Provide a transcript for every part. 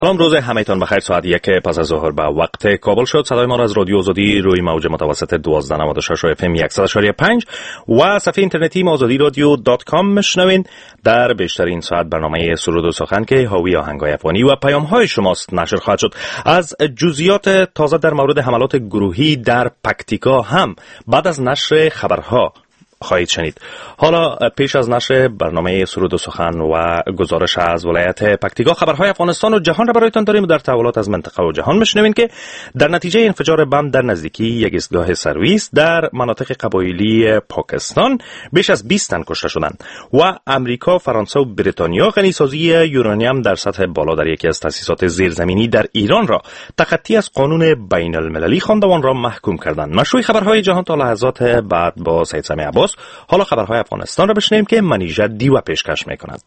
سلام، روز همه‌تان بخیر. ساعت 1 پس از ظهر به وقت کابل شد. صدای ما را از رادیو آزادی روی موج متوسط 1296 و FM 100.5 و صفحه اینترنتی azadiradio.com میشنوین. در بیشترین ساعت برنامه سرود و سخن که حاوی آهنگای افغانی و پیام‌های شماست نشر خواهد شد. از جزئیات تازه در مورد حملات گروهی در پکتیکا هم بعد از نشر خبرها خواهید شنید. حالا پیش از نشر برنامه سرود و سخن و گزارش از ولایت پکتیکا، خبرهای افغانستان و جهان را برایتان داریم. در تحولات از منطقه و جهان میشنوین که در نتیجه انفجار بم در نزدیکی یک ایستگاه سرویس در مناطق قبایلی پاکستان بیش از 20 تن کشته شدند و امریکا، فرانسه و بریتانیا غنیسازی یورانیم در سطح بالا در یکی از تأسیسات زیرزمینی در ایران را تخطی از قانون بین المللی خواند و آن را محکوم کردند. مشروع خبرهای جهان تا لحظات بعد با سید سمیع عباس. حالا خبرهای افغانستان را بشنویم که منیژه دیوه پیشکش می‌کند.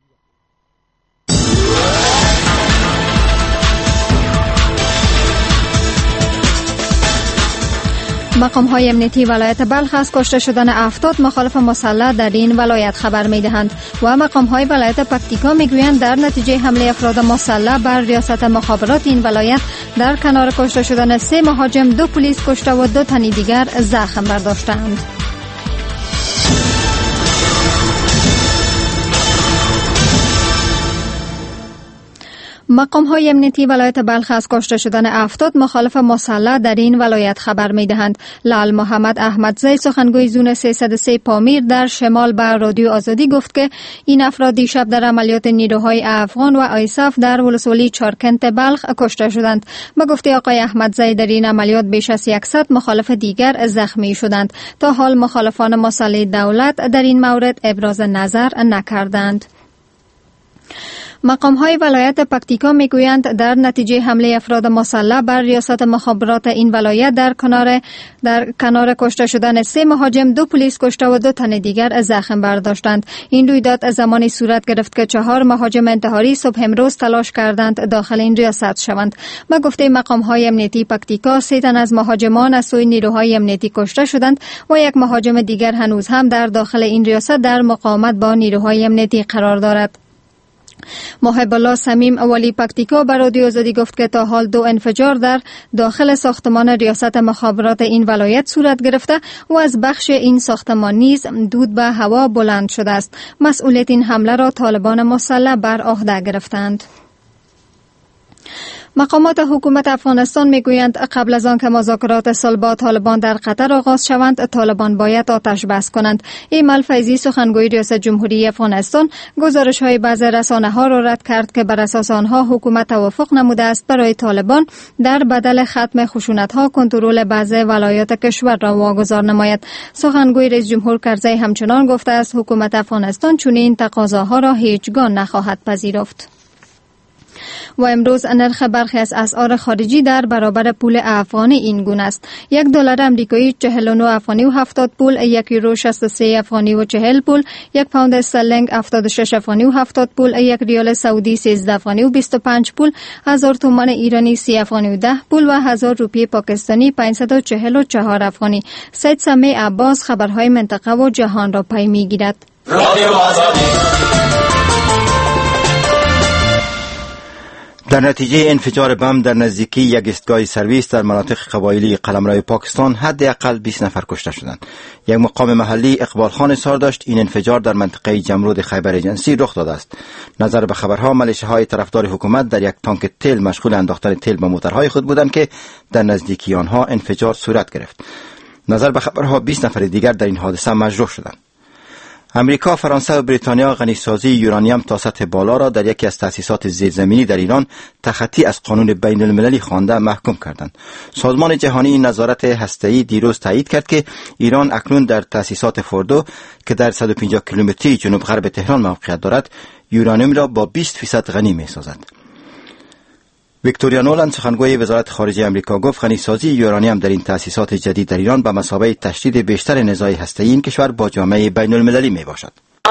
مقام‌های امنیتی ولایت بلخ از کشته شدن 70 مخالف مسلح در این ولایت خبر می‌دهند و مقام‌های ولایت پکتیکا می‌گویند در نتیجه حمله افراد مسلح بر ریاست مخابرات این ولایت در کنار کشته شدن 3 مهاجم 2 پلیس کشته و 2 تن دیگر زخم برداشتند. مقام‌های امنیتی ولایت بلخ از کشته شدن 70 مخالف مسلح در این ولایت خبر می‌دهند. لال محمد احمدزی، سخنگوی زون 303 پامیر در شمال به رادیو آزادی گفت که این افراد دیشب در عملیات نیروهای افغان و آیساف در ولسوالی چارکنت بلخ کشته شدند. به گفته آقای احمدزی در این عملیات بیش از 100 مخالف دیگر زخمی شدند. تا حال مخالفان مسلح دولت در این مورد ابراز نظر نکردند. مقام‌های ولایت پکتیکا میگویند در نتیجه حمله افراد مسلح بر ریاست مخابرات این ولایت در کنار کشته شدن 3 مهاجم 2 پلیس کشته و 2 تن دیگر زخم برداشتند. این رویداد زمانی صورت گرفت که 4 مهاجم انتحاری صبح امروز تلاش کردند داخل این ریاست شوند. به گفته مقام‌های امنیتی پکتیکا 3 تن از مهاجمان از سوی نیروهای امنیتی کشته شدند و 1 مهاجم دیگر هنوز هم در داخل این ریاست در مقاومت با نیروهای امنیتی قرار دارد. محب الله سمیم ولی پکتیکا به رادیو آزادی گفت که تا حال 2 انفجار در داخل ساختمان ریاست مخابرات این ولایت صورت گرفته و از بخش این ساختمان نیز دود به هوا بلند شده است. مسئولیت این حمله را طالبان مسلح بر عهده گرفتند. مقامات حکومت افغانستان میگویند قبل از آن که مذاکرات صلح با طالبان در قطر آغاز شوند، طالبان باید آتش بس کنند. ایمل فیضی، سخنگوی ریاست جمهوری افغانستان، گزارش‌های بعضی رسانه‌ها را رد کرد که بر اساس آنها حکومت توافق نموده است برای طالبان در بدل ختم خشونت‌ها کنترل بعضی ولایات کشور را واگذار نماید. سخنگوی رئیس جمهور کرزی همچنان گفته است حکومت افغانستان چنین تقاضاها را هیچگاه نخواهد پذیرفت. و امروز نرخ برخی از اسعار خارجی در برابر پول افغانی این گونه است: $1 امریکایی 49 افغانی و 70 پول، 1 یورو 63 افغانی و 40 پول، 1 پوند استرلینگ 76 افغانی و 70 پول، 1 ریال سعودی 13 افغانی و 25 پول، 1000 تومان ایرانی 30 افغانی و 10 پول و 1000 روپیه پاکستانی 544 افغانی. سید سمیع عباس خبرهای منطقه و جهان را پی می‌گیرد. در نتیجه انفجار بم در نزدیکی یک ایستگاه سرویس در مناطق قبایلی قلمرو پاکستان حداقل 20 نفر کشته شدند. یک مقام محلی اقبال خان اظهار داشت این انفجار در منطقه جمرود خیبر جنسی رخ داده است. نظر به خبرها، ملیشه‌های طرفدار حکومت در یک تانک تیل مشغول انداختن تیل به موترهای خود بودند که در نزدیکی آنها انفجار صورت گرفت. نظر به خبرها 20 نفر دیگر در این حادثه مجروح شدند. امریکا، فرانسه و بریتانیا غنیسازی یورانیم تا سطح بالا را در یکی از تأسیسات زیرزمینی در ایران تخطی از قانون بین المللی خوانده محکوم کردند. سازمان جهانی نظارت هسته‌ای دیروز تایید کرد که ایران اکنون در تأسیسات فوردو که در 150 کیلومتری جنوب غرب تهران موقعیت دارد، یورانیم را با 20% غنی می‌سازد. ویکتوریا نولند، سخنگوی وزارت خارجه آمریکا، گفت غنیسازی یورانیم در این تأسیسات جدید در ایران به مثابه تشدید بیشتر نزاع هسته‌ای این کشور با جامعه بین المللی می باشد.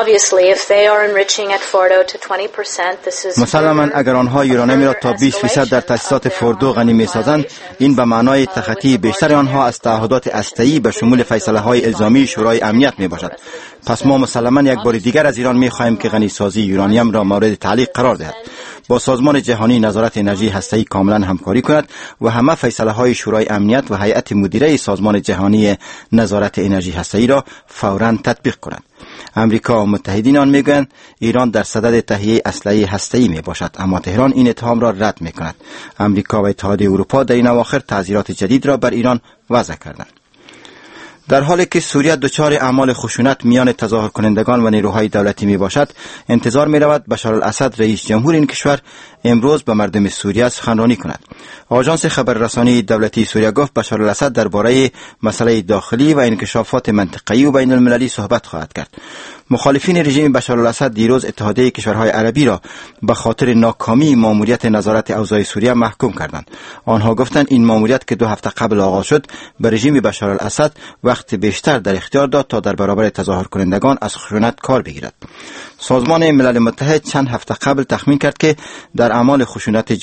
مسلماً اگر آنها یورانیم را تا 20% در تأسیسات فوردو غنی می‌سازند، این به معنای تخطی بیشتر آنها از تعهدات هسته‌ای به شمول فیصله‌های الزامی شورای امنیت می‌باشد. پس ما مسلماً یک بار دیگر از ایران می‌خواهیم که غنیسازی یورانیم را مورد تعلیق قرار دهد. با سازمان جهانی نظارت انرژی هسته‌ای کاملا همکاری کند و همه فیصله‌های شورای امنیت و هیئت مدیره سازمان جهانی نظارت انرژی هسته‌ای را فوراً تطبیق کند. امریکا و متحدین آن میگویند ایران در صدد تهیه اسلحه هسته‌ای می باشد، اما تهران این اتهام را رد می کند. امریکا و اتحادیه اروپا در این اواخر تعزیرات جدید را بر ایران وضع کردند. در حالی که سوریه دچار اعمال خشونت میان تظاهر کنندگان و نیروهای دولتی می باشد، انتظار می رود بشار الاسد رئیس جمهور این کشور امروز به مردم سوریه سخنرانی کند. آژانس خبررسانی دولتی سوریه گفت بشار الاسد درباره مسئله داخلی و انکشافات منطقه‌ای و بین المللی صحبت خواهد کرد. مخالفین رژیم بشار الاسد دیروز اتحادیه کشورهای عربی را به خاطر ناکامی ماموریت نظارت اوضاع سوریه محکوم کردند. آنها گفتند این ماموریت که 2 هفته قبل آغاز شد به رژیم بشار الاسد وقت بیشتر در اختیار داد تا در برابر تظاهر کنندگان از خشونت کار بگیرد. سازمان ملل متحد چند هفته قبل تخمین کرد که در اعمال خشونت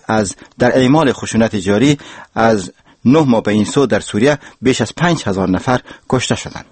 جاری از 9 ماه به این سو در سوریه بیش از 5000 نفر کشته شدند.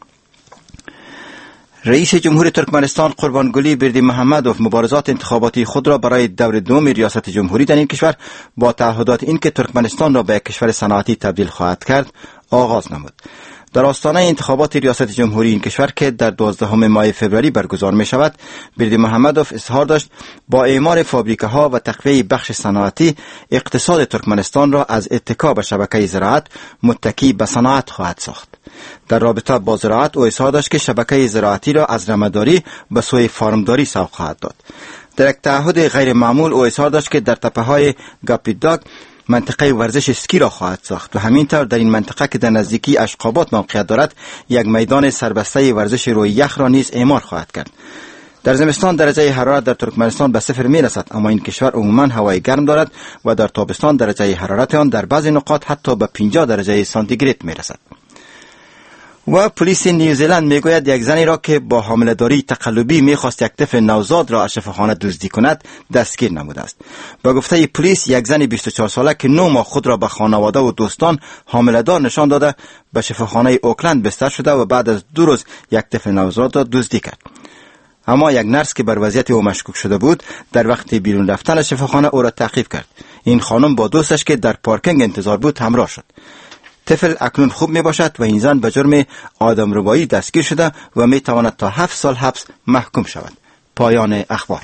رئیس جمهور ترکمنستان قربانگلی بردیمحمدوف مبارزات انتخاباتی خود را برای دور دوم ریاست جمهوری در این کشور با تعهدات اینکه ترکمنستان را به یک کشور صنعتی تبدیل خواهد کرد آغاز نمود. در آستانه انتخابات ریاست جمهوری این کشور که در 12 ماه فوریه برگزار می شود، بردیمحمدوف اظهار داشت با اعمار فابریکه ها و تقویت بخش صنعتی اقتصاد ترکمنستان را از اتکا به شبکه زراعت متکی به صنعت خواهد ساخت. در رابطه با زراعت او اظهار داشت که شبکه زراعتی را از رمه‌داری به سوی فارمداری سوق خواهد داد. در یک تعهد غیر معمول او اظهار داشت که در تپه‌های گاپیداگ منطقه ورزش اسکی را خواهد ساخت و همینطور در این منطقه که در نزدیکی اشقابات موقعیت دارد یک میدان سربسته ورزش روی یخ را نیز اعمار خواهد کرد. در زمستان درجه حرارت در ترکمنستان به 0 می رسد، اما این کشور عموما هوای گرم دارد و در تابستان درجه حرارت آن در بعضی نقاط حتی به 50 درجه سانتیگراد می رسد. و پلیس نیوزیلند میگوید یک زنی را که با حامله‌داری تقلبی میخواست یک طفل نوزاد را از شفاخانه دزدی کند دستگیر نموده است. با گفته پلیس یک زن 24 ساله که 9 ماه خود را به خانواده و دوستان حامله‌دار نشان داده به شفاخانه اوکلند بستر شده و بعد از 2 روز یک طفل نوزاد را دزدی کرد. اما یک نرس که بر وضعیت او مشکوک شده بود در وقت بیرون رفتن از شفاخانه او را تعقیب کرد. این خانم با دوستش که در پارکینگ انتظار بود همراه شد. طفل اکنون خوب می باشد و این زن به جرم آدمربایی دستگیر شده و می تواند تا 7 سال حبس محکوم شود. پایان اخبار.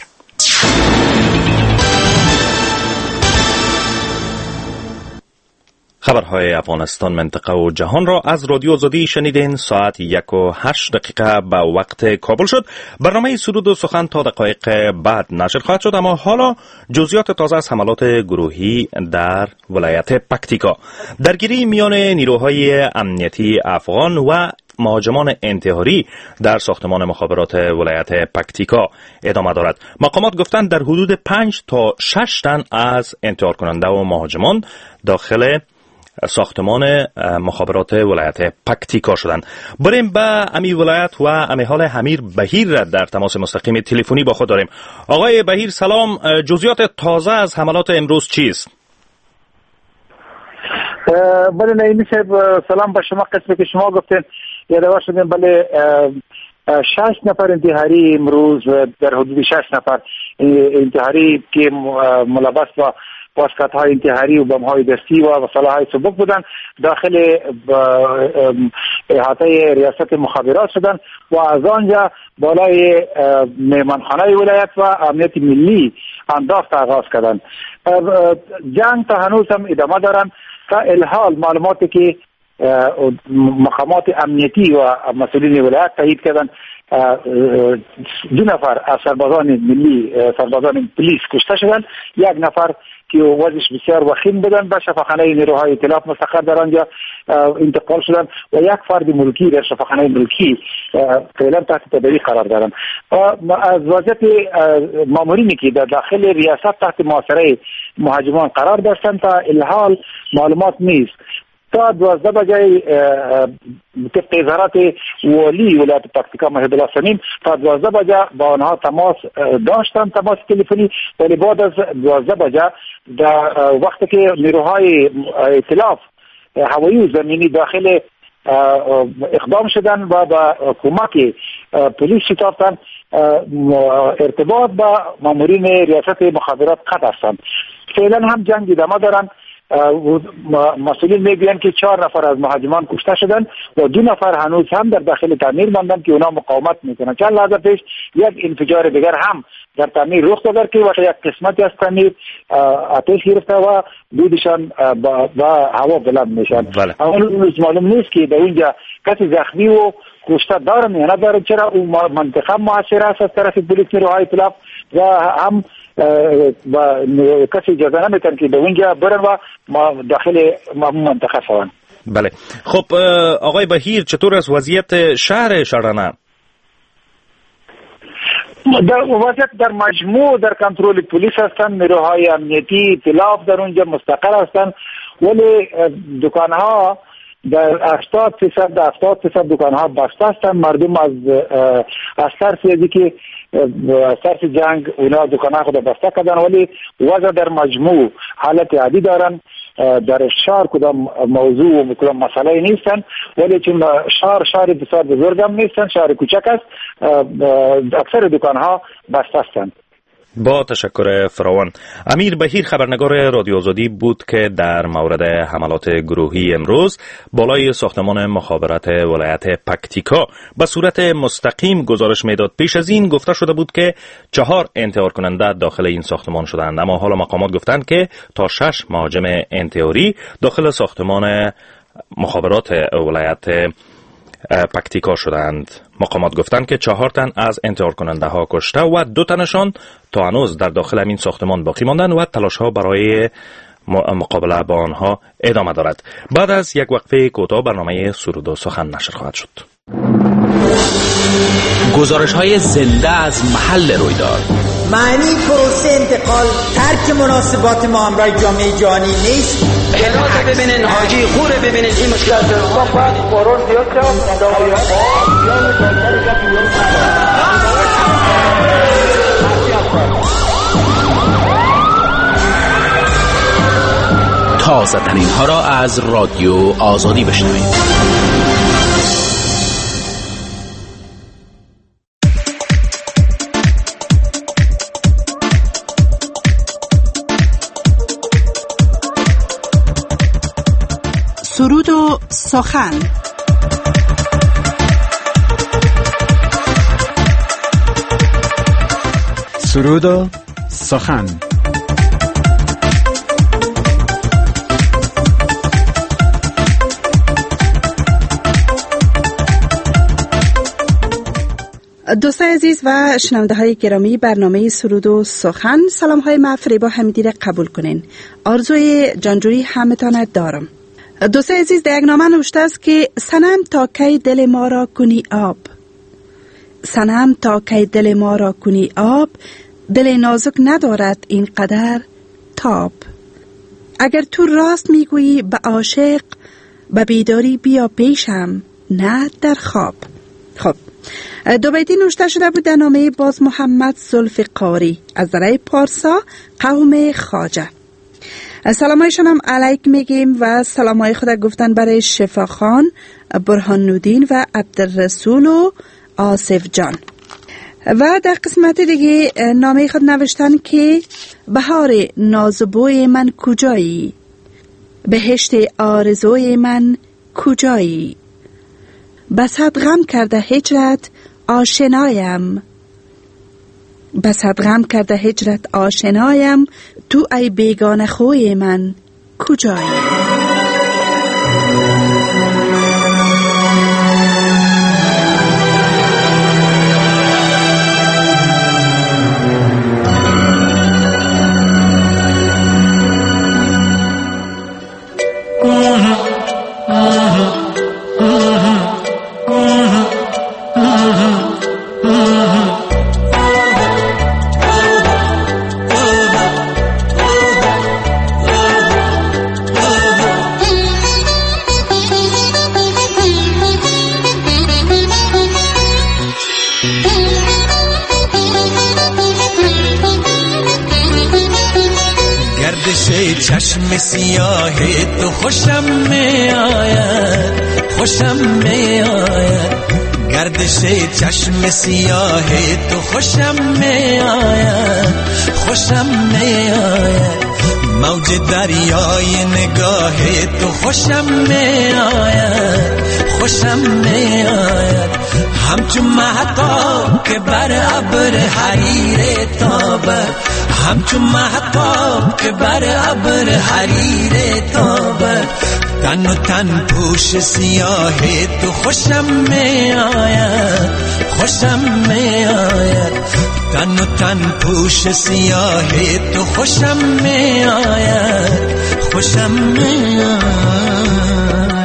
خبرهای افغانستان، منطقه و جهان را از رادیو آزادی شنیدین. ساعت 1:08 به وقت کابل شد. برنامه سرود و سخن تا دقایق بعد نشر خواهد شد، اما حالا جزئیات تازه از حملات گروهی در ولایت پکتیکا. درگیری میان نیروهای امنیتی افغان و مهاجمان انتحاری در ساختمان مخابرات ولایت پکتیکا ادامه دارد. مقامات گفتند در حدود 5 تا 6 تن از انتحار کننده و مهاجمان داخل ساختمان مخابرات ولایت پکتیکا شدند. بریم به امی ولایت و امی حال حمیر بهیر را در تماس مستقیم تلفنی با خود داریم. آقای بهیر سلام، جزئیات تازه از حملات امروز چیست؟ بله نعیمی صاحب، سلام به شما. قسمی که شما گفتین یادآور شدیم، بله 6 نفر انتحاری امروز در حدود 6 نفر انتحاری که ملبس با واسکت‌های انتحاری و بم‌های دستی و سلاح‌های سبک بودند داخل احاطه ریاست مخابرات شدند و از آنجا بالای مهمانخانه ولایت و امنیت ملی انداخت آغاز کردند. جنگ تا هنوز هم ادامه دارند. تا الحال معلوماتی که مقامات امنیتی و مسئولین ولایت تایید کردند 2 نفر از سربازان ملی، سربازان پلیس کشته شدند. 1 نفر که وضعش بسیار وخیم بودند به شفاخانه نیروهای ائتلاف مستقر در آنجا انتقال شدند و 1 فرد ملکی در شفاخانه ملکی فعلا تحت تدبیر قرار دارند. از وضعیت مامورینی که در داخل ریاست تحت محاصره مهاجمان قرار داشتند تا الحال معلومات نیست. تا 12 بجه طبق اظهارات والی ولایت پکتیکا مهد الله سمیم تا 12 بجه با آنها تماس داشتن، تماس تلفنی، ولی بعد از 12 بجه در وقتی که نیروهای ائتلاف هوایی و زمینی داخل اقدام شدن و با کمک پلیس شتافتن ارتباط با مامورین ریاست مخابرات قطع هستند. فعلا هم جنگ ادامه دارن. مسئولین میگویند که 4 نفر از مهاجمان کشته شدند و 2 نفر هنوز هم در داخل تعمیر ماندند که اونا مقاومت میکنند. چند لحظه پیش یک انفجار دیگر هم در تعمیر رخ داد که وقتی یک قسمتی از تعمیر آتش گرفته و دودشان با هوا بلند میشن. اون معلوم نیست که در اونجا کسی زخمی و کشته دارن یا ندارن، چرا اون منطقه محاصره است از طرف پلیس نیروهای ائتلاف و هم کسی اجازه نمیتن که در اونجا برن و داخل منطقه شوند. بله. خب آقای بهیر، چطور از وضعیت شهر شرانه؟ در وضعیت در مجموع در کنترل پلیس هستند، نیروهای امنیتی ائتلاف در اونجا مستقر هستند، ولی دکانها در 80% دکانها بسته هستند. مردم از ترس که از ترس جنگ اونا دکانها خود بسته کردن، ولی وضع در مجموع حالت عادی دارن. در شهر کدام موضوع و کدام مسئله نیستن، ولی چون شهر بسیار بزرگ هم نیستن، شهر کوچک است، اکثر دکانها بسته هستند. با تشکر فراوان. امیر بهیر خبرنگار رادیو آزادی بود که در مورد حملات گروهی امروز بالای ساختمان مخابرات ولایت پکتیکا به صورت مستقیم گزارش میداد. پیش از این گفته شده بود که 4 انتحار کننده داخل این ساختمان شدند، اما حالا مقامات گفتند که تا 6 مهاجم انتحاری داخل ساختمان مخابرات ولایت پکتیکا شدند. مقامات گفتند که 4 تن از انتحار کننده ها کشته و 2 تنشان تا هنوز در داخل همین ساختمان باقی ماندند و تلاش ها برای مقابله با آنها ادامه دارد. بعد از یک وقفه کوتاه برنامه سرود و سخن نشر خواهد شد. گزارش های زنده از محل رویداد. معنی پروسه انتقال ترک مناسبات ما همراه جامعه جهانی نیست. هراته ببینین، حاجی خوره ببینین، این مشکلات رو باید قرار زیاد تازه ترین ها را از رادیو آزادی بشنوید. سرود و سخن. سرود و سخن. دوستان عزیز و شنونده های گرامی برنامه سرود و سخن، سلام های من فریبا حمیدی را قبول کنین. آرزوی جانجویی همتان دارم. دوستان عزیز، در یک نامه نوشته است که صنم تا کی دل ما را کنی آب، صنم تا کی دل ما را کنی آب، دل نازک ندارد این قدر تاب. اگر تو راست میگویی به عاشق، به بیداری بیا پیشم نه در خواب. خب، 2 بیتی نوشته شده بود در نامه باز محمد ذوالفقاری از درای پارسا، قوم خواجه. سلامایشان هم علیک میگیم و سلامای خود گفتن برای شفاخان، برهان نودین و عبدالرسول و آصف جان. و در قسمت دیگه نامه خود نوشتن که بهار نازبوی من کجایی، بهشت آرزوی من کجایی، بسد غم کرده هجرت آشنایم، بسد غم کرده هجرت آشنایم، تو ای بیگانه خوی من کجایی. گردش چشم سیاه تو خوشم می آید، خوشم می آید. گردش چشم سیاه تو خوشم می آید، خوشم می آید. موج دریای نگاه تو خوشم می آید، خوشم می آید. همچون مهتاب که بر ابر حریر تابد، همچون مهتاب که بر ابر حریر تابد. تن و تن پوش سیاه تو خوشم می آید، خوشم می آید. تن و تن پوش سیاه تو خوشم می آید، خوشم می آید.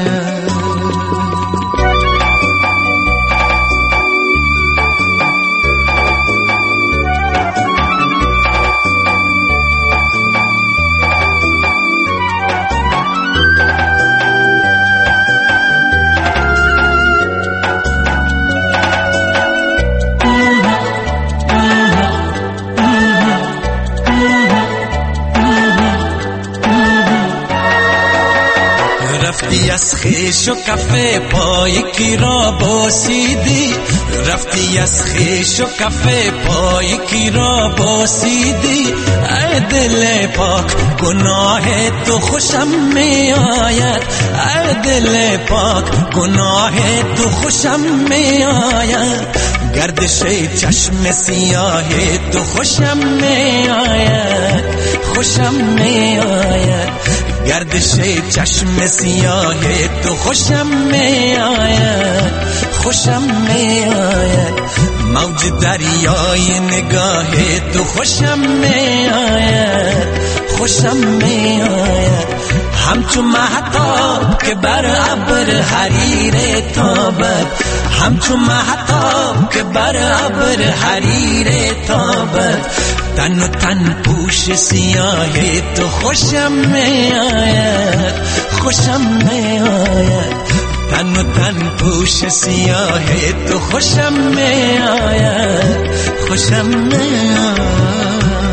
رفتی از خیش و کفه پای کی را بوسیدی، رفتی از خیش و کفه پای کی را بوسیدی. ای دل پاک گناه تو خوشم می آید، ای دل پاک گناه تو خوشم می آید. گردش چشم سیاه تو خوشم می آید، خوشم می آید. گردش چشم سیاه تو خوشم می آید، خوشم می آید. موج دریای نگاه تو خوشم می آید، خوشم می آید. همچون مهتاب که بر ابر حریر تابد، همچون مهتاب که بر ابر حریر تابد. تن و تن پوش سیاه تو خوشم می آید، خوشم می آید. تن و تن پوش سیاه تو خوشم می آید، خوشم می آید.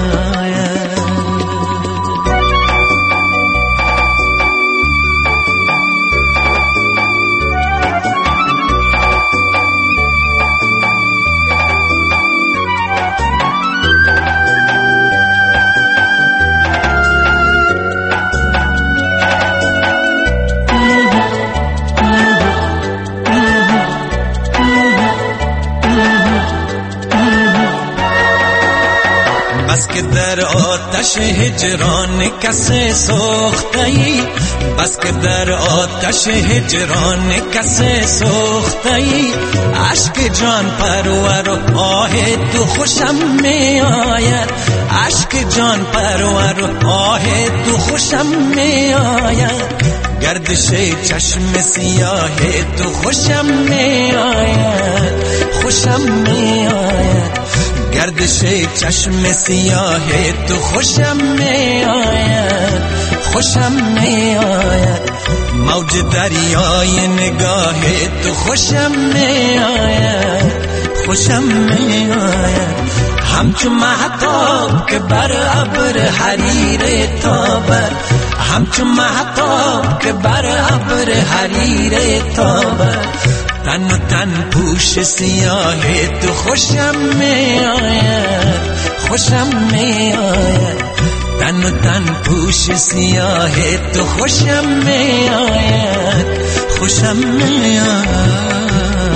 بس که در آتش هجران کسی سوخته‌ای، بس که در آتش هجران کسی سوخته‌ای. عشق جان پرور و آه تو خوشم می آید، عشق جان پرور و آه تو خوشم می آید. گردش چشم سیاه تو خوشم می آید، خوشم می آید. گردش چشم سیاه تو خوشم می آید، خوشم می آید. موج دریای نگاه تو خوشم می آید، خوشم می آید. همچون مهتاب که بر ابر حریر تابد، همچون مهتاب که بر ابر حریر تابد. تن و تن پوش سیاه تو خوشم می آید، خوشم می آید. تن و تن پوش سیاه تو خوشم می آید، خوشم می آید.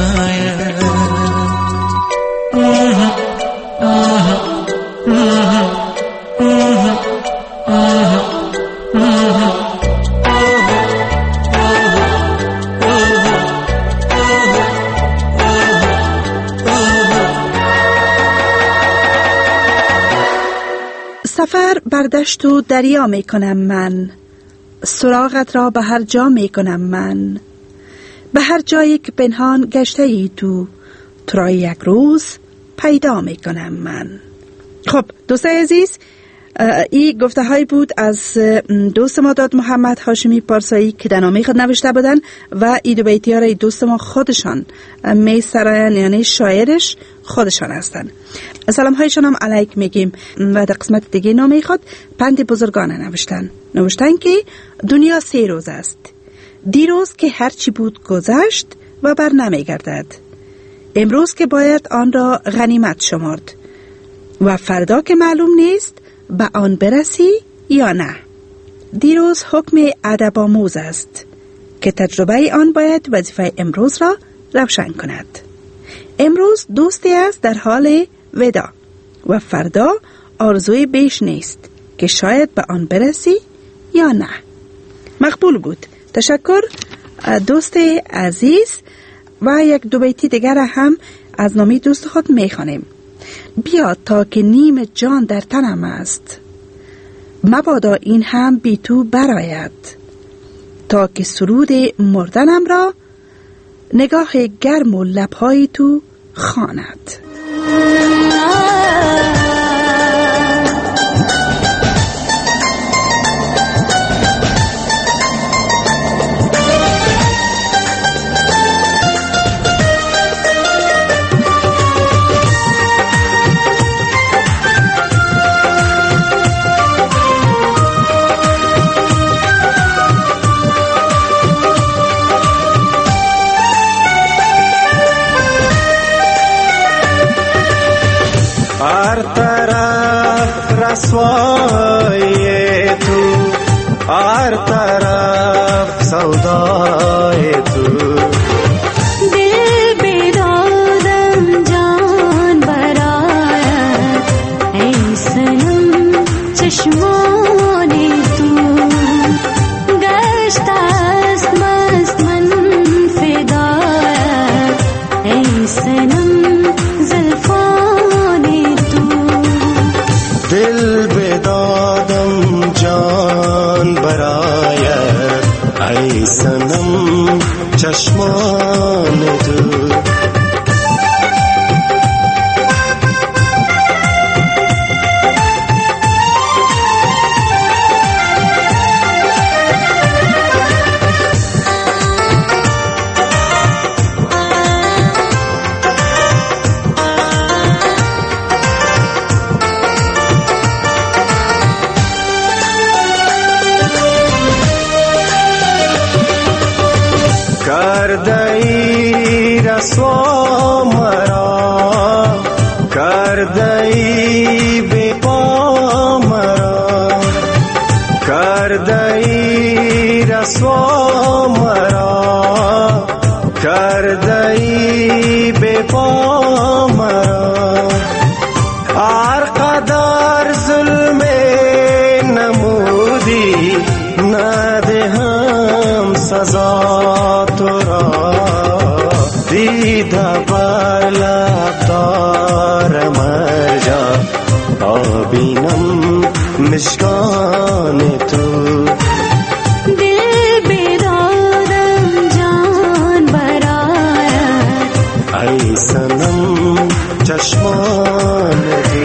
سفر بر دشت و دریا می کنم من، سراغت را به هر جا می کنم من. به هر جایی که پنهان گشته ای تو را یک روز پیدا می کنم من. خب دوستای عزیز، این گفته های بود از دوست ما داد محمد هاشمی پارسایی که در نامه خود نوشته بودن و این دو بیتی ها را دوست ما خودشان می سرایان، یعنی شاعرش خودشان هستن. سلام هایشان هم علیک میگیم. و در قسمت دیگه نامه خود پند بزرگانه نوشتن که دنیا 3 روز است. دیروز که هرچی بود گذشت و بر نمی گردد، امروز که باید آن را غنیمت شمرد و فردا که معلوم نیست به آن برسی یا نه. دیروز حکم ادب آموز است که تجربه آن باید وظیفه امروز را روشن کند. امروز دوستی است در حال ودا و فردا آرزوی بیش نیست که شاید به آن برسی یا نه. مقبول بود. تشکر دوست عزیز. و یک دو بیتی دیگر هم از نامی دوست خود میخوانیم. بیا تا که نیم جان در تنم است، مبادا این هم بی تو براید، تا که سرود مردنم را نگاه گرم و لبهای تو خواند. हर तरफ रसवाए तू, हर तरफ सौदाए तू, दिल बेदादम जान बराया ऐ सनम चश्माने तू, गश्तास मस्त मन फिदाया ऐ सनम दिल बेदादम जान बराया ऐ सनम चश्मान तू। कर दई रसवा मरा, कर दई बेपा मरा, कर दई रसवा मरा, कर दई बेपा मरा, आर कदर जुल्मे नमूदी न दे हम सजा तोरा, दीदा बाला तार मर जा आबीनम मिश्कान तू, दिल बेदादम जान बराया ऐ सनम चश्मान दी।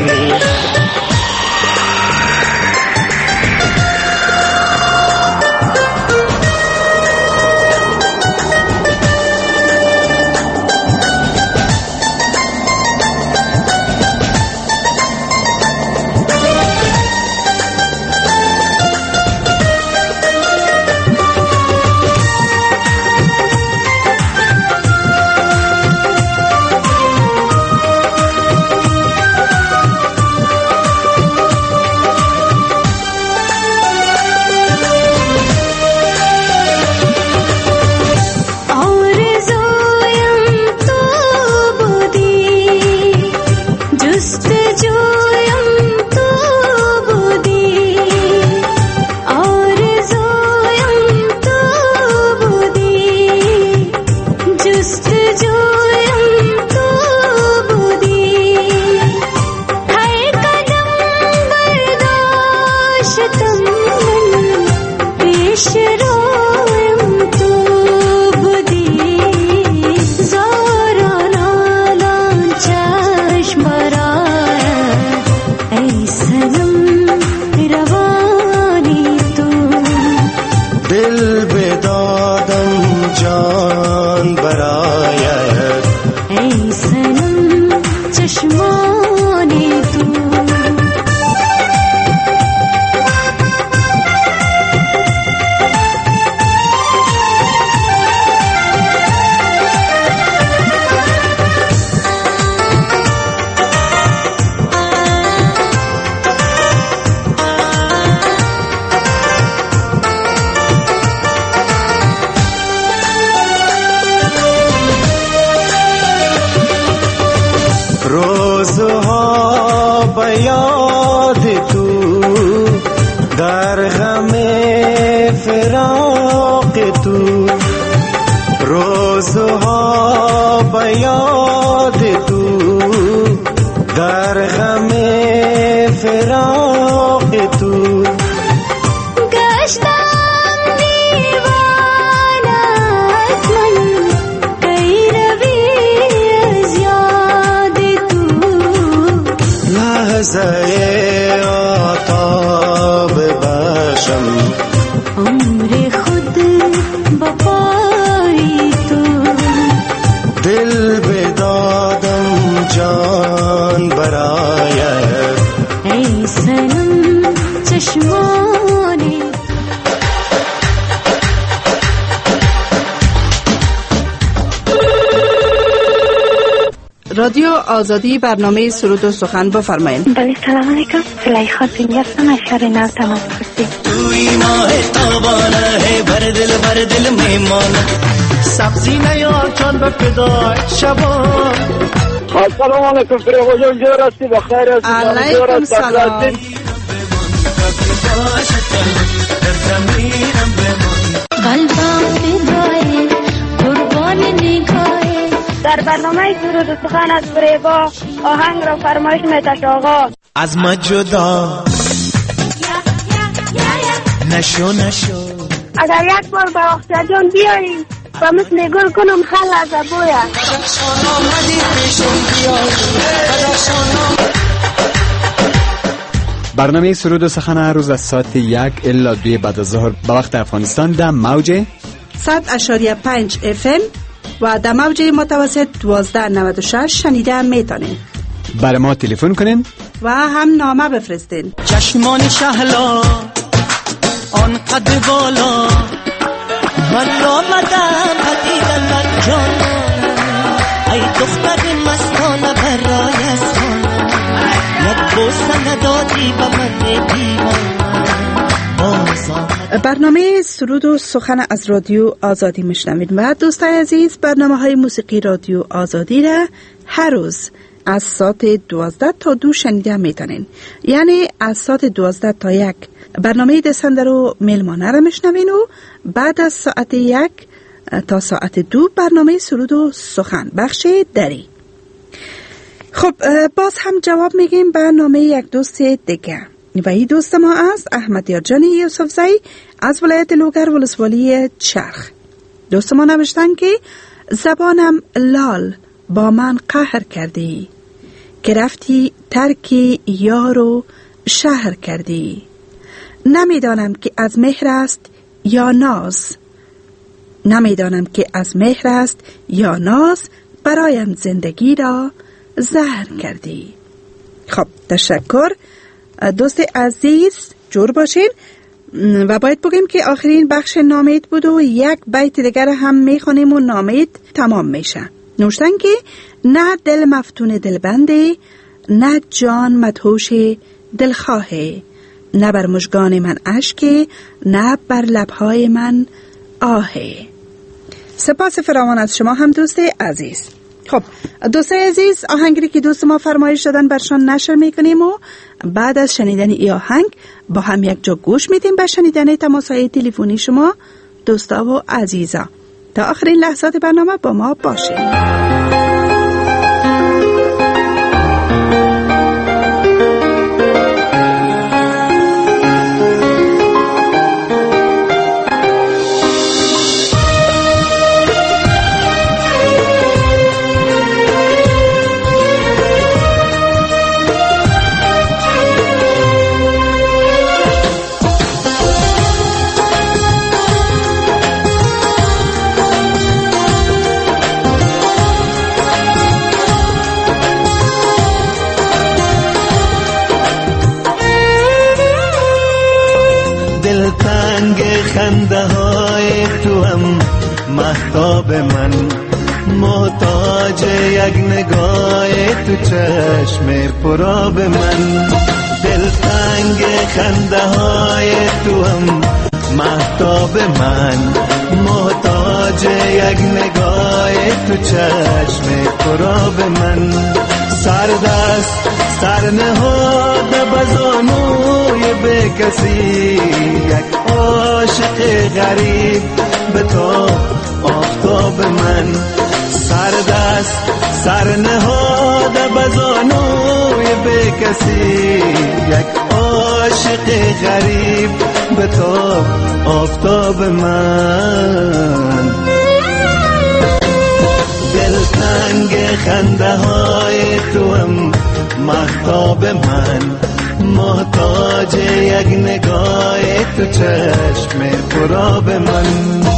در غم فراق تو، روزها به یاد تو، در غم فراق تو گشتم دیوانه از من، پیروی از یاد تو، لحظه آتاب باشم، عمر خود با پای تو، دل بدادم جان برایت، ای سنم چشمانی. رادیو آزادی، برنامه سرود و سخن بفرمایید. بله سلام علیکم، زلیخا زینی هستم از شهر نو تماس گرفتیم. توی ماه تابانه بر دل میمانه، سبزی نیار جان به فدای شبان. السلام علیکم فریبا جان، جور هستی؟ بخیر هستی؟ علیکم سلام. قلبم فدای قربان نگاهی. در برنامه سرود و سخن از فریبا آهنگ را فرمایش می‌دهد آقا. از ما جدا نشو اگر یک بار به وقت جان بیاییم و مثل گل کنم خل از ابویا. برنامه سرود و سخن هر روز از ساعت 1 الی 2 بعد از ظهر به وقت افغانستان در موج 100.5 FM و در موج متوسط 1296 شنیده میتونین. برای ما تلفن کنین و هم نامه بفرستین. چشمان شهلا آن قد بالا، من آمدم پدیدن من جانم، ای دختر مستانه برای اسمان، یک بوسه ندادی به من دیوانه. برنامه سرود و سخن از رادیو آزادی میشنوید و دوستان عزیز، برنامه های موسیقی رادیو آزادی را هر روز از ساعت 12 تا 2 شنیده میتونین، یعنی از ساعت 12 تا 1 برنامه دسنده رو میلمانه را میشنوین و بعد از ساعت 1 تا ساعت 2 برنامه سرود و سخن بخش دری. خب باز هم جواب میگیم برنامه یک دوست دیگه و این دوست ما است احمد یارجان یوسفزئی از ولایت لوگر ولسوالی چرخ. دوست ما نوشتن که زبانم لال با من قهر کردی، که رفتی ترکی یارو شهر کردی، نمیدانم که از مهر است یا ناز، نمیدانم که از مهر است یا ناز، برایم زندگی را زهر کردی. خب تشکر دوست عزیز، جور باشین و باید بگیم که آخرین بخش نامید بود و یک بیت دیگر هم میخونیم و نامید تمام میشه. نوشتن که نه دل مفتون دلبنده، نه جان مدهوش دلخواهه، نه بر مژگان من اشکه، نه بر لبهای من آهه. سپاس فراوان از شما هم دوست عزیز. خب دوست عزیز، آهنگی که دوست ما فرمایش دادن برشان نشر میکنیم و بعد از شنیدن ای آهنگ با هم یک جا گوش میدیم به شنیدن تماس‌های تلفنی شما دوستا و عزیزا. تا آخرین لحظات برنامه با ما باشید. خنده های تو هم مهتاب من، محتاج یک نگاه تو چشم پراب من. دلتنگ خنده های تو هم مهتاب من، محتاج یک نگاه تو چشم پراب من. سردست سر نهاده بزانوی به کسی، یک عاشق غریب به تو آفتاب من. سردست سر نهاده بزانوی به کسی، یک عاشق غریب به تو آفتاب من. دلتنگ خنده های تو هم مهتاب من، محتاج یک نگاه تو چشم پرآب من.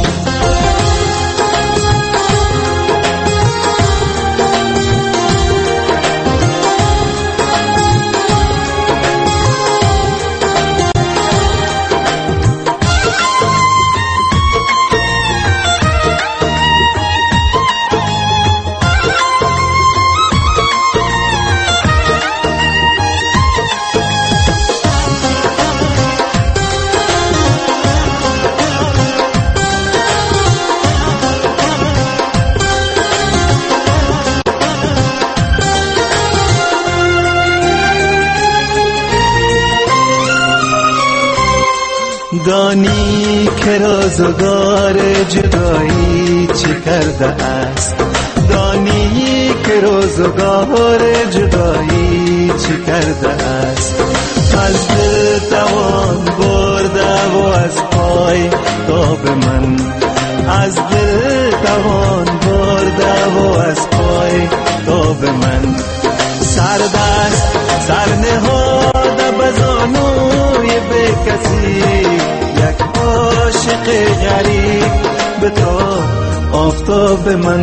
دانی که روزگار جدایی چه کرده است، دانی که روزگار جدایی چه کرده است. از دل توان برده و از پای تاب من، از دل توان برده و از پای تاب من. سردست سر نهاده بزانوی به کسی، یک عاشق غریب به تو آفتاب من.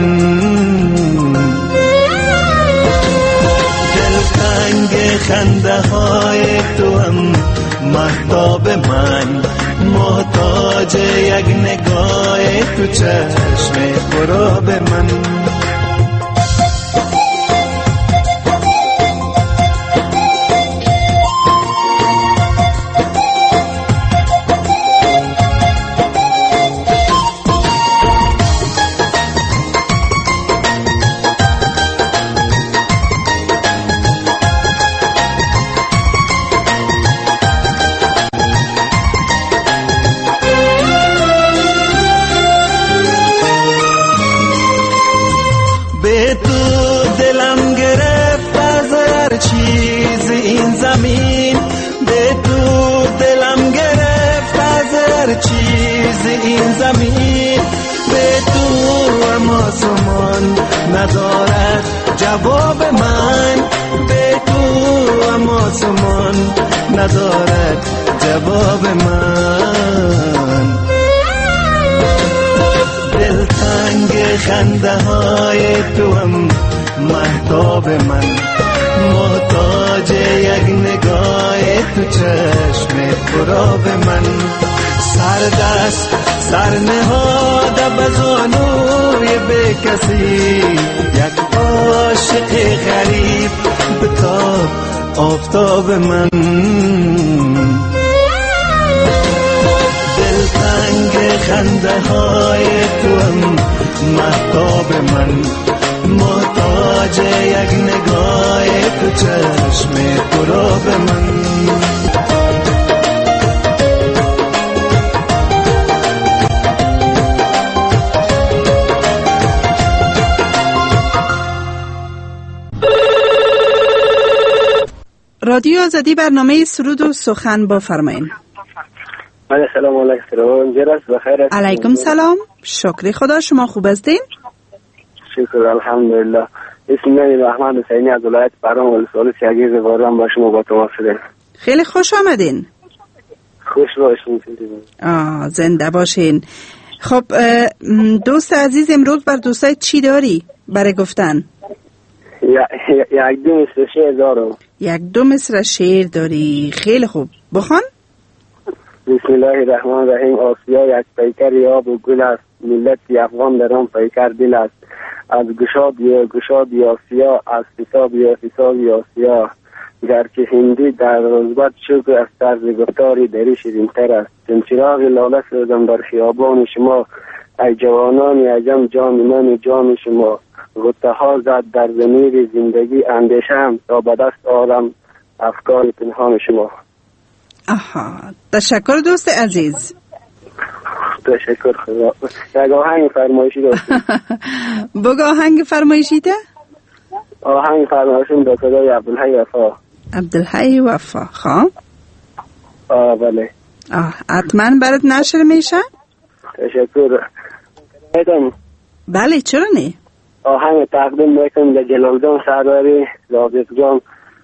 دلتنگ خنده های تو هم مهتاب من، محتاج یک نگاه تو چشم پرآب من. ندارد جواب من، به تو اما آسمان ندارد جواب من. دلتنگ خنده های تو هم مهتاب من، محتاج یک نگاه تو چشم پرآب من. سردست سر نهاده بزانوی به کسی، یک عاشق غریب به تاب آفتاب من. دلتنگ خنده های تو هم مهتاب من، محتاج یک نگاه تو چشم پرآب من. رادیو آزادی، برنامه سرود و سخن بفرمایید. سلام علیکم. علیکم سلام. شکر خدا، شما خوب هستین؟ شکر الحمدلله. اسم من رحمان حسینی از ولایت بهرام ولسوالی سیاگی زوارم با شما با تماس شدیم. خیلی خوش آمدین. خوش باشین. زنده باشین. خب دوست عزیز، امروز بر دوستای چی داری برای گفتن؟ یک دو مصر شعر دارم. یک دو مصر شعر داری؟ خیلی خوب، بخوان. بسم الله الرحمن الرحیم. آسیا یک پیکر آب و گل است، ملت افغان در آن پیکر دل است. از گشاد یا آسیا، از حساب یا آسیا. گر که هندی در رزبت شکر از طرز گفتاری دری شیرین تر است. چون چراغ لاله سوزم در خیابان شما، ای جوانان عجم جان من جان شما. غطه ها زد در ضمیر زندگی اندیشم، تا به دست آرم افکار پنهان شما. آها، تشکر دوست عزیز. تشکر. خدا. یک آهنگ فرمایشی داشتیم. بگو آهنگ فرمایشیته؟ آهنگ فرمایشیم با صدای عبدالحی وفا. عبدالحی وفا. خب بله. حتما برات نشر میشه. تشکر. بله چرا نه؟ آهنگ تقدیم میکنم به جلال جان سرداری، لابیف جان،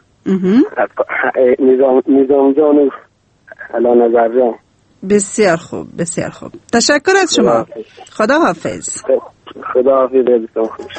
نظام جان، علا نظر جان. بسیار خوب، بسیار خوب. تشکر از شما. خدا حافظ. خدا حافظ. بسیار خوش.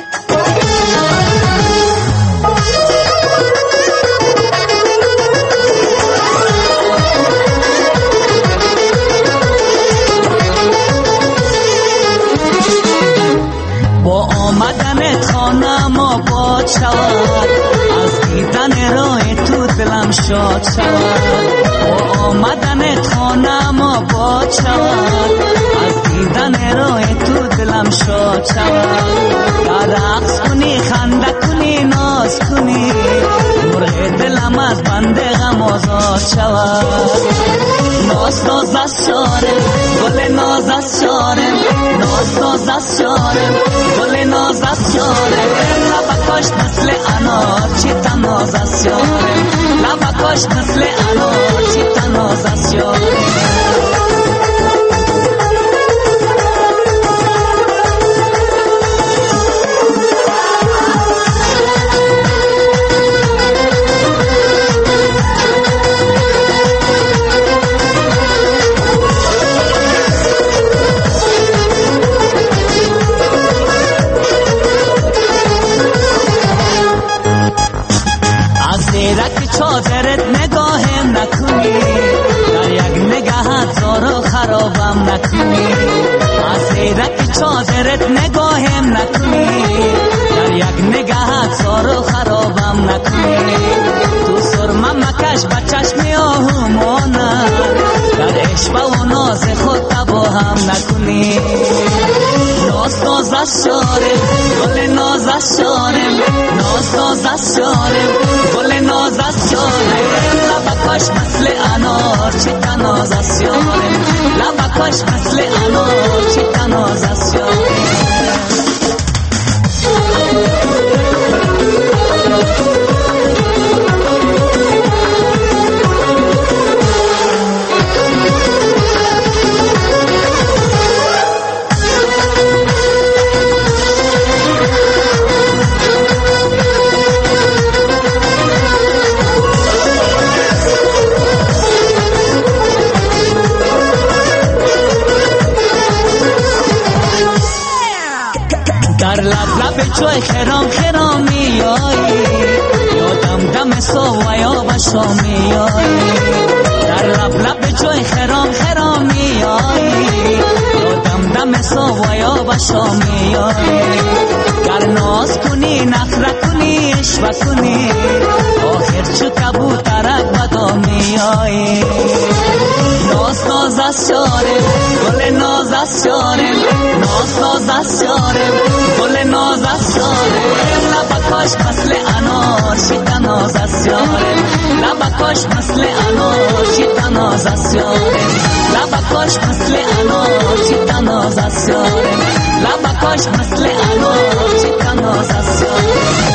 با آمدن خانه ما باد شود، از دیدن راه تو دلم شاد شود. با آمدن خانه ما باد شود، از دیدن راه تو دلم شاد شود. در رقص کنی، خنده کنی، ناز کنی، مرغ دلم از بند غم آزاد شود. ناز ناز از شارم، گل ناز از شارم، ناز ناز از شارم، گل ناز از شارم. لبکاش مثل انار، چی تناز از شارم. لبکاش مثل انار، چی تناز از شارم. زیرک چادرت نگاهم نکنی، در یک نگاهت زارو خرابم نکنی. از زیرک چادرت نگاهم نکنی، در یک نگاهت زارو خرابم نکنی. تو سرمه مکش بچشم آهومانه، در عشق و ناز خود تباهم نکنی. ناز ناز از شارم، گل ناز از شارم، ناز ناز از شارم، گل ناز از شارم. لبکاش مثل انار، چی تناز از شارم. لبکاش مثل انار، چی تناز از شارم. در لب لب جای خرام خرام میایی، یادم دم صبح یا بشام میایی. در لب لب جای خرام خرام میایی، یادم دم صبح یا بشام میایی. گر ناز کنی، نخره کنی، عشق کنی، آخر چو کبوترک بدا میایی. ناز ناز از شارم، گل ناز از شارم، ناز ناز از شارم، گل ناز از شارم. لبکاش مثل انار، شیطه ناز از شارم. لبکاش مثل انار، شیطه ناز از شارم. لبکاش مثل انار، شیطه ناز از شارم. لبکاش مثل انار، شیطه ناز از شارم.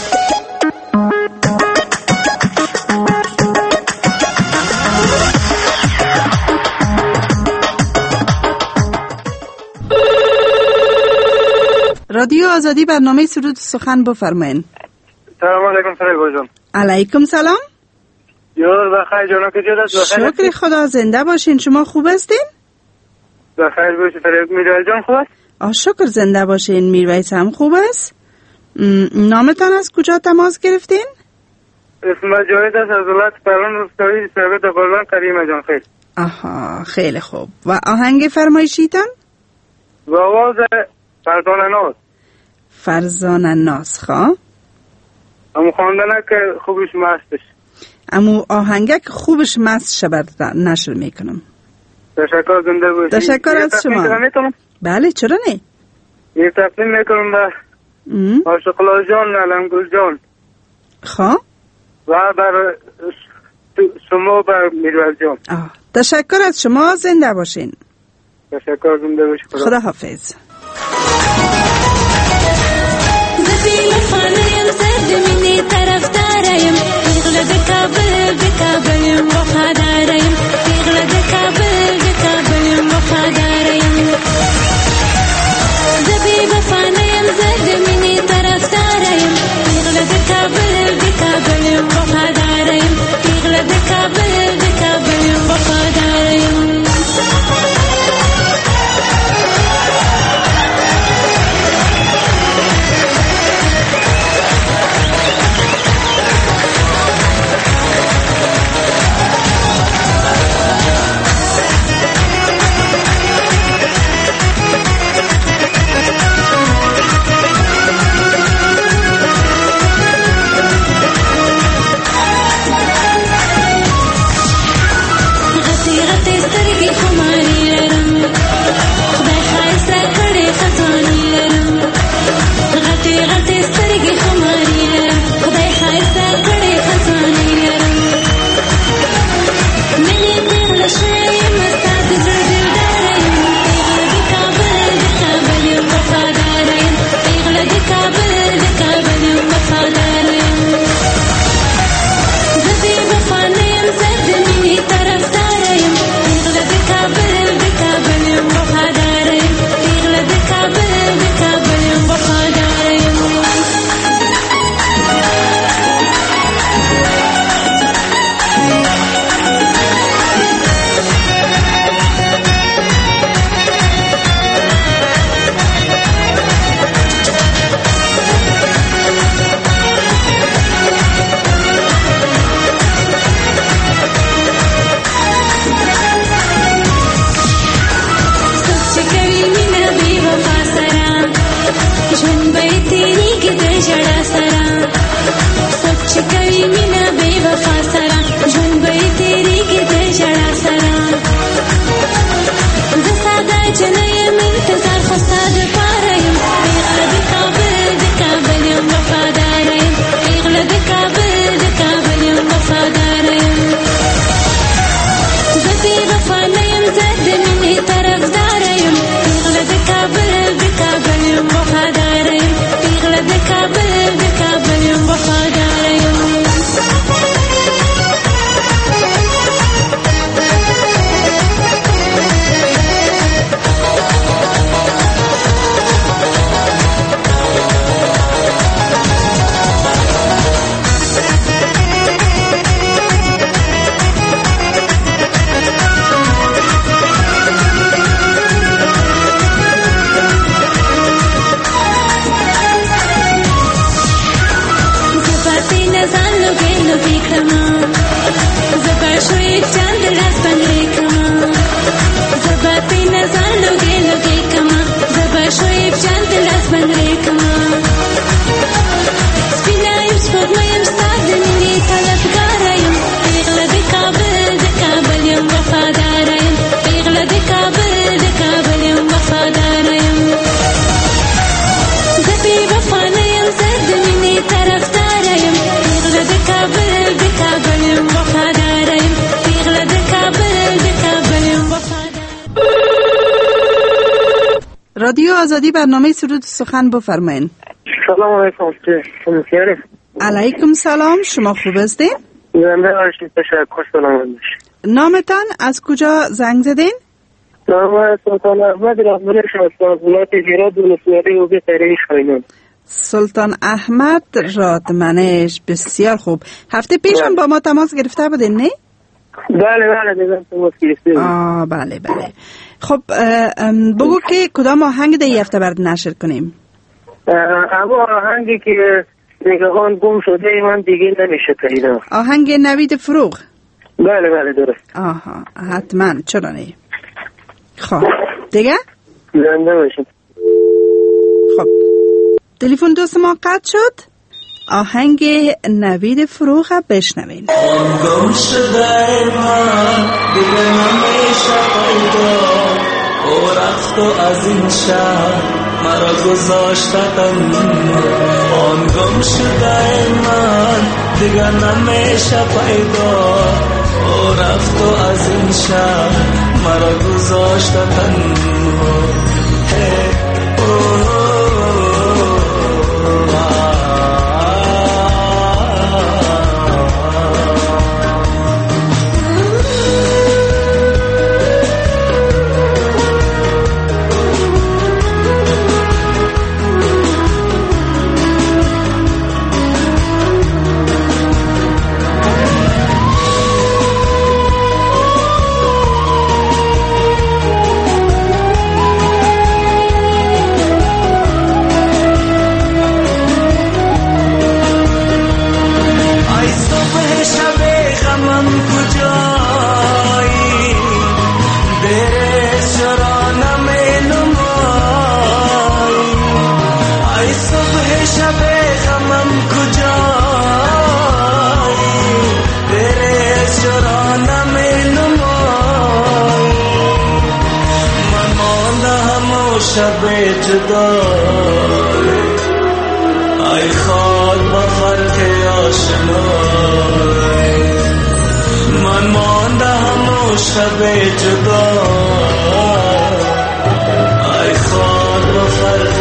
رادیو آزادی، برنامه سرود سخن بفرمایید. سلام علیکم فریبا جان. علیکم سلام. یار بخیر جانا که جدا. شکر خدا، زنده باشین. شما خوب هستین؟ بخیر باشی فریب. میرویس جان خوب است؟ شکر زنده باشین. میرویس هم خوب است. نامتان از کجا تماس گرفتین؟ اسم جاوید است، از ولایت پروان روستایی ثابت قربان کریم جان. خیر. آها، خیلی خوب. و آهنگ فرمایشیتان؟ و آواز فرزانه ناز. فرزانه ناز. خواه امو خواندنه که خوبش مستش. امو آهنگه که خوبش مست شبر نشر میکنم. تشکر، زنده باشی. تشکر از شما. بله چرا نه؟ یک تقدیم میکنم به عاشق جان علمگل جان. خواه و و بر شما بر میروز جان. تشکر از شما، زنده باشین. تشکر، زنده باشین. خدا حافظ. زفیل خانه‌یم زرد منی طرفداریم، پیغله بکابل وفاداریم، پیغله بکابل وفاداریم. زفیل خانه‌یم زرد منی طرفداریم، پیغله بکابل وفاداریم، پیغله بکابل وفاداریم. رادیو آزادی، برنامه سرود سخن بفرمایین. سلام علیکم. علیکم سلام. شما خوب هستین؟ زنده باشید. تشکر. سلام. نامتان از کجا زنگ زدین؟ نام سلطان احمد رادمنش از ولایت هرات ولسوالی و بهترین شاینان. سلطان احمد رادمنش، بسیار خوب. هفته پیش هم با ما تماس گرفته بودین نه؟ بله دیدم تماس گرفتیم. بله. خب بگو که کدام آهنگ در هفته برد نشر کنیم؟ اما آهنگی که نگهان گم شده من دیگه نمیشه پیدا. آهنگ نوید فروغ؟ بله درست. حتما، چرا نه. خب دیگه؟ زنده باشید. خب تلفن دوست ما قطع شد. آهنگ نوید فروغ بشنوین. گم شده من دیگه نمیشه پیدا، او رفت رفت و از این شهر مرا گذاشت تنها. آن گم شده من دیگر نمیشه پیدا. او رفت و از این شهر مرا گذاشت تنها. شب جدای ای خال با فرق آشنای. من مانده همون شب جدای ای خال با فرق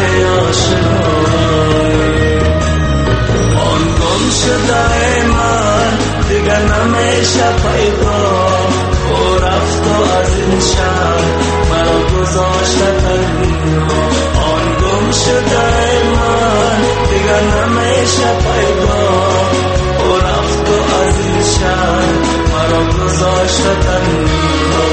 آشنای. آن گم شده من دیگر نمیشه پیدا. او رفت و از این شهر مرا گذاشت تنها. آن گم شده من دیگر نمیشه پیدا. او رفت و از این شهر مرا گذاشت تنها.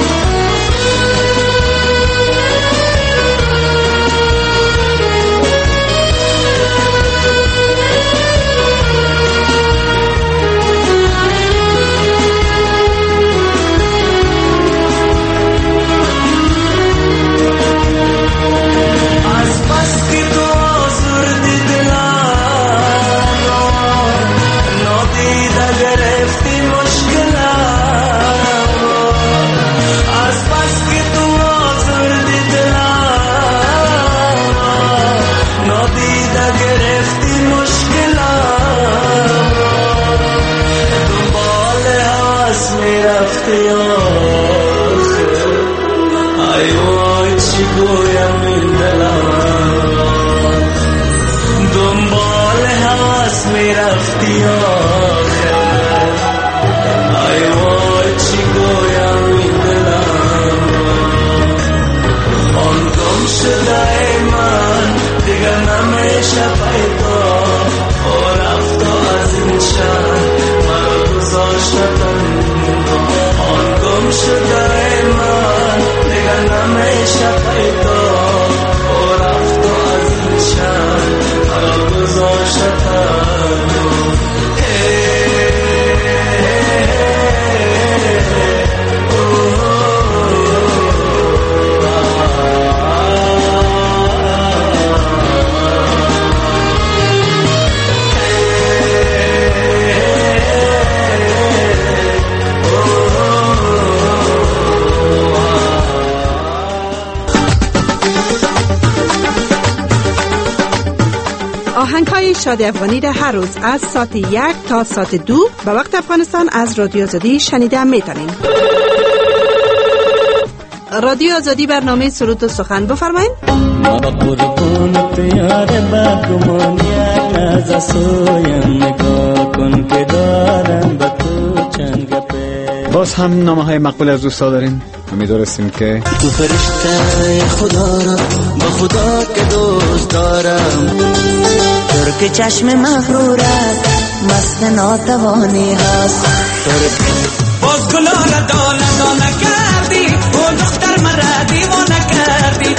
آهنگ‌های شادی افغانی را هر روز از ساعت 1 تا ساعت 2 به وقت افغانستان از رادیو آزادی شنیده می‌توانید. رادیو آزادی برنامه سرود و سخن بفرمایید. ما قربان پیار بدگمانی از سویم نگاه کن که دارم با تو چند گپه. باز هم نامه‌های مقبول از دوستا داریم. امیدواریم که تو فرشته خدا را با خدا که دوست دارم. ترک چشم مغرورت مست ناتوانی هست. باز گلا را دانه دانه کردی و دختر مرا دیوانه کردی.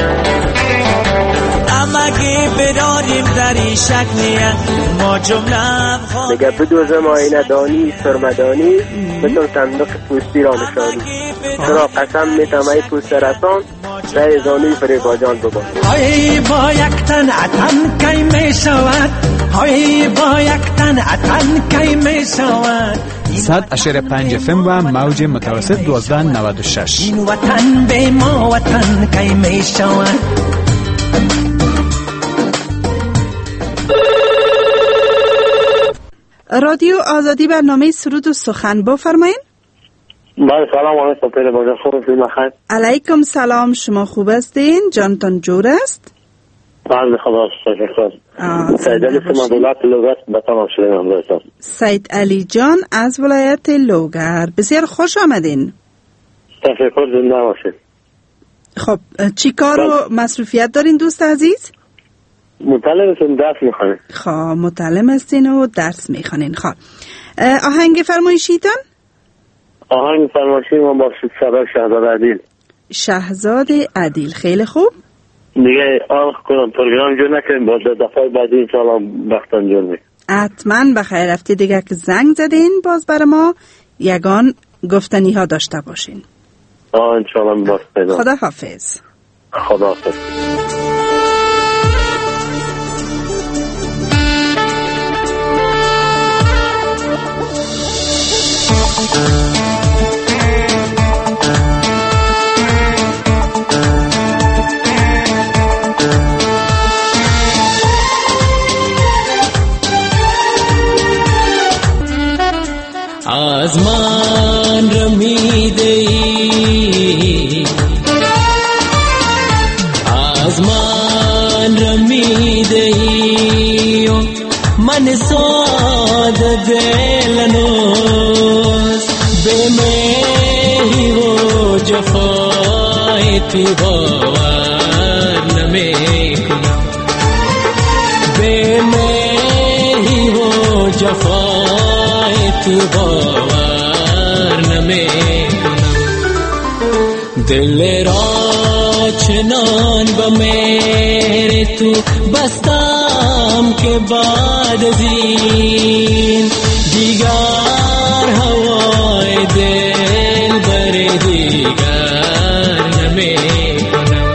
امگه براریم در این شکلیه ما جمله دیگه بدوزم آینه دانی سرمدانی بتون صندوق پوستی را نشانی. چرا قسم میتم ای پوست رسان رای زانوی فریباجان ببان. های با یک تن اتن کی می شود. های با یک تن اتن کی می شود. 100.5 FM و موج متوسط 1296. این وطن به ما وطن کی می شود. رادیو آزادی برنامه سرود و سخن بفرمایید. بله سلام علیکم پیر باجا خوب بخیر. علیکم سلام، شما خوب هستین؟ جانتان جور است؟ بله خدا شکر. سید علی شما ولایت لوگر به تمام شدیم امروز. سید علی جان از ولایت لوگر، بسیار خوش آمدین. تشکر، زنده باشید. خب چی کار و مصروفیت دارین دوست عزیز؟ مطالعه هستیم، درس میخوانیم. خب مطالعه هستین و درس میخوانین. خب آهنگ فرمایشیتان؟ آهنگ فرمایشی ما با شهزاده عدیل. شهزاده عدیل، خیلی خوب. دیگه آخ کنم پروگرام جو نکنیم، با دفعه بعدی انشاءالله وقتان جو میکنیم. حتما بخیر. رفتی دیگه که زنگ زدین باز بر ما یگان گفتنی ها داشته باشین. انشاءالله باز پیدا. خدا حافظ. خدا حافظ. از من رمیدی، از من رمیدی و من ساده دلنوز به مهری و جفای تو باور نمیکنم، به مهری و جفای تو باور نمیکنم. دل را چنان با مهر تو بستم که بعد از این دیگر هوای دل بر دیگر نمیکنم.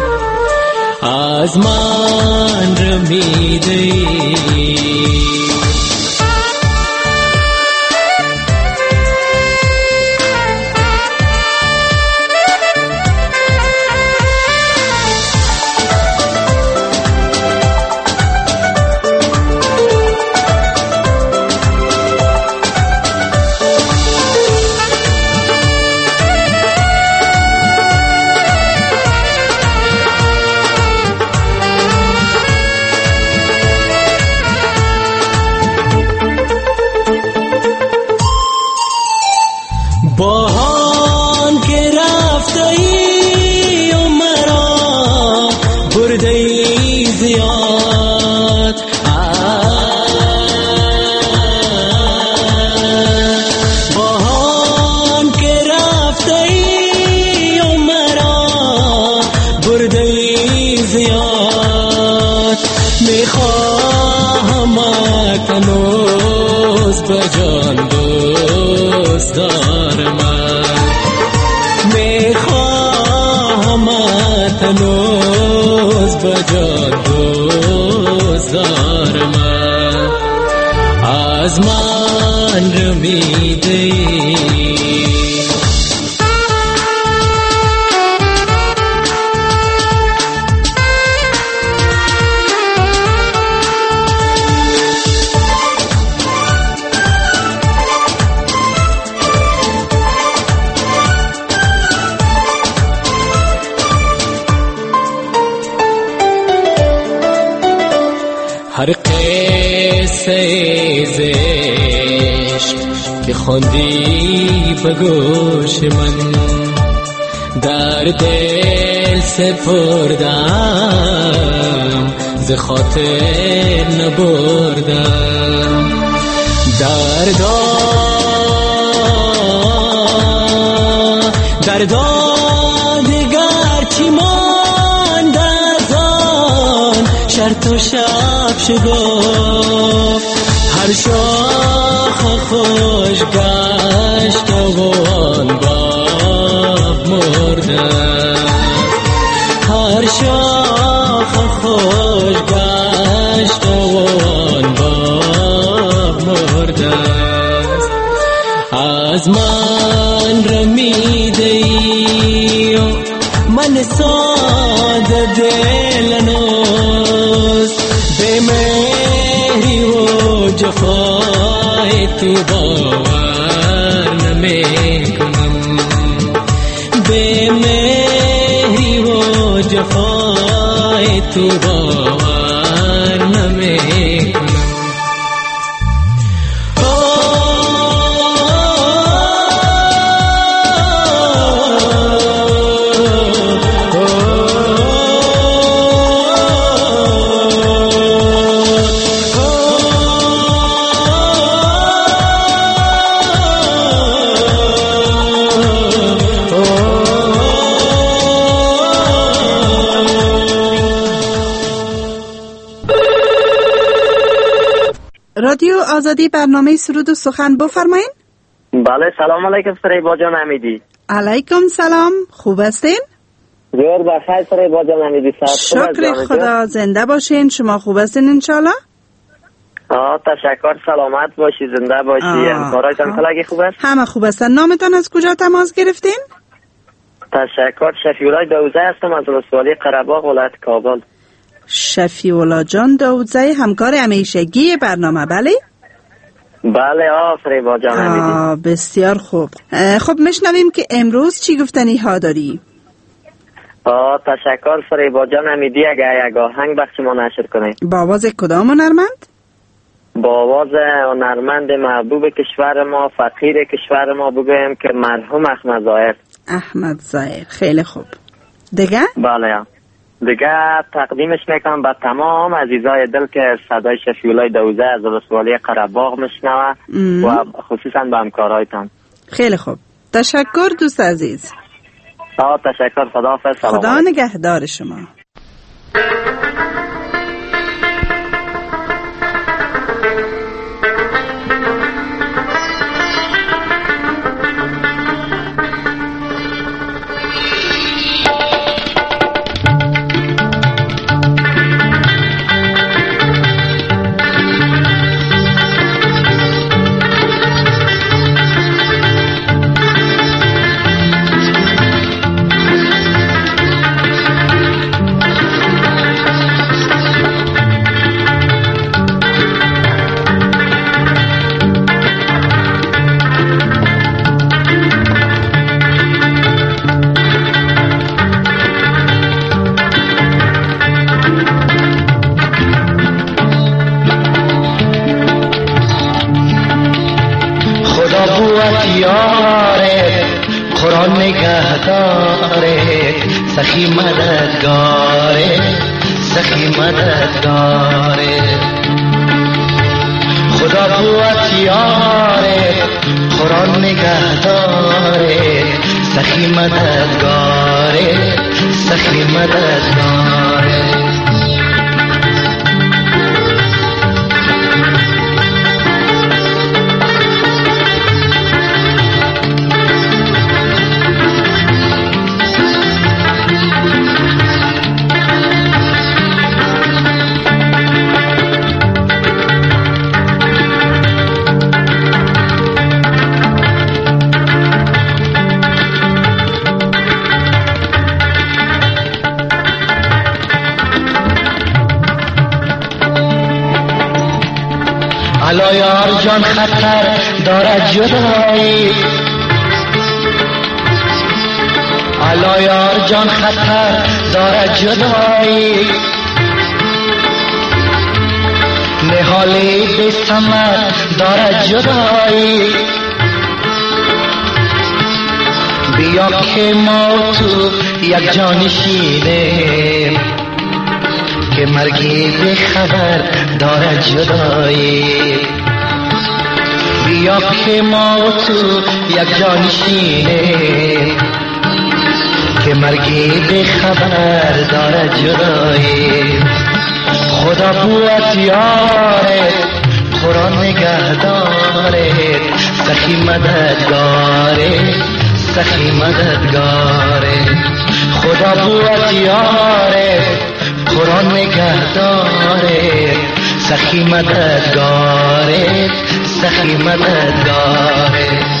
از من رمیدی، از من رمیدی. هر قصه زشت که خوندی به گوش من در دل سپردم، ز خاطر نبردم. دردا دیگر چی ماند از آن شرط و شب شگفت، هر شاخ خوش گشت و آن باب مرده، هر شاخ خوش گشت و آن باب مرده. از من رمیده من ساده دلنوز به مهری و جفای تو باور نمیکنم به مهری و جفای تو باور نمیکنم رادیو آزادی برنامه سرود و سخن بفرمایین. بله سلام علیکم فریبا جان حمیدی. علیکم سلام، خوب هستین؟ زور بخیر فریبا جان حمیدی. شکر خدا، زنده باشین. شما خوب هستین انشالله؟ تشکر، سلامت باشی، زنده باشی. همکارایتان کلاگی خوب است؟ همه خوب هستن. نامتان از کجا تماس گرفتین؟ تشکر، شفیعالله داوودزی هستم از ولسوالی قره‌باغ ولایت کابل. شفیعالله جان داوودزی همکار همیشگی برنامه بله؟ بله فریبا جان حمیدی. بسیار خوب. خب میشنویم که امروز چی گفتنی ها داری؟ تشکر فریبا جان حمیدی. اگر یک آهنگ بخش ما نشر کنید. با آواز کدام هنرمند؟ با آواز هنرمند محبوب کشور ما، فقیر کشور ما بگویم که مرحوم احمد ظاهر. احمد ظاهر، خیلی خوب. دیگه؟ بله دیگه تقدیمش میکنم به تمام عزیزای دل که صدای شفیعالله داوودزی از ولسوالی قره‌باغ میشنوه و خصوصا به همکارایتان. خیلی خوب، تشکر دوست عزیز. تشکر، خداحافظ. خدا نگهدار شما. قرآن نگهداره، سخی مددگاره، سخی مددگاره. خدا قوتیاره، قرآن نگهداره، سخی مددگاره، سخی مددگاره. الا یار جان خطر دارد جدایی، الا یار جان خطر دارد جدایی. نهالی بی ثمر دارد جدایی. بیا که ما تو یک جانشینیم، که مرگی به خبر دارد جدایی. بیا که ما تو یک جانشینیم، که مرگی به خبر دارد جدایی. خدا قوت یاره، قرآن نگهداره، سخی مددگاره، سخی مددگاره. خدا قوت یاره، قرآن نگهداره، سخی مددگاره، سخی مددگاره.